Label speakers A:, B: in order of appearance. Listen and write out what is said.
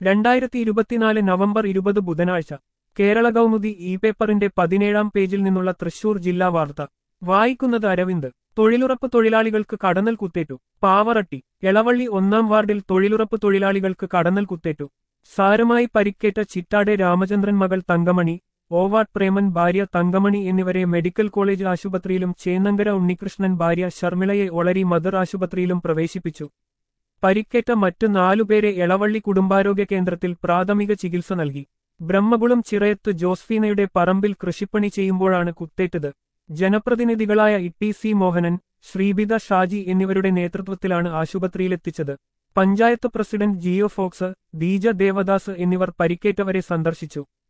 A: 2024 November 20 ബുധനാഴ്ച Kerala Kaumudi E പേപ്പറിന്റെ 17-ാം പേജിൽ നിന്നുള്ള തൃശൂർ ജില്ലാ വാർത്ത വായിക്കുന്നത് അരവിന്ദ്. തൊഴിലുറപ്പ് തൊഴിലാളികൾക്ക് കടന്നൽ കുത്തേറ്റു. പാവറട്ടി. എളവള്ളി 1-ാം വാർഡിൽ തൊഴിലുറപ്പ് തൊഴിലാളികൾക്ക് കടന്നൽ കുത്തേറ്റു. സാരമായി പരിക്കേറ്റ ചിറ്റാടെ രാമചന്ദ്രൻ മകൾ തങ്കമണി, ഓവാട്ട് പ്രേമൻ ഭാര്യ തങ്കമണി എന്നിവരെ മെഡിക്കൽ കോളേജ് ആശുപത്രിയിലും ചേന്നങ്കര ഉണ്ണികൃഷ്ണൻ ഭാര്യ ശർമിളയെ ഒളരി മദർ ആശുപത്രിയിലും പ്രവേശിപ്പിച്ചു. പരിക്കേറ്റ മറ്റു 4 പേരെ എളവള്ളി കുടുംബാരോഗ്യ കേന്ദ്രത്തിൽ പ്രാഥമിക ചികിത്സ നൽകി. ബ്രഹ്മകുളം ചിറയത്ത് ജോസ്ഫീനയുടെ പറമ്പിൽ കൃഷിപ്പണി ചെയ്യുമ്പോഴാണ് കുത്തേറ്റത്. ജനപ്രതിനിധികളായ ഇ സി മോഹനൻ, ശ്രീബിത ഷാജി എന്നിവരുടെ നേതൃത്വത്തിലാണ് ആശുപത്രിയിലെത്തിച്ചത്. പഞ്ചായത്ത് പ്രസിഡന്റ് ജിയോ ഫോക്സ്, ദീജ ദേവദാസ് എന്നിവർ പരിക്കേറ്റവരെ സന്ദർശിച്ചു.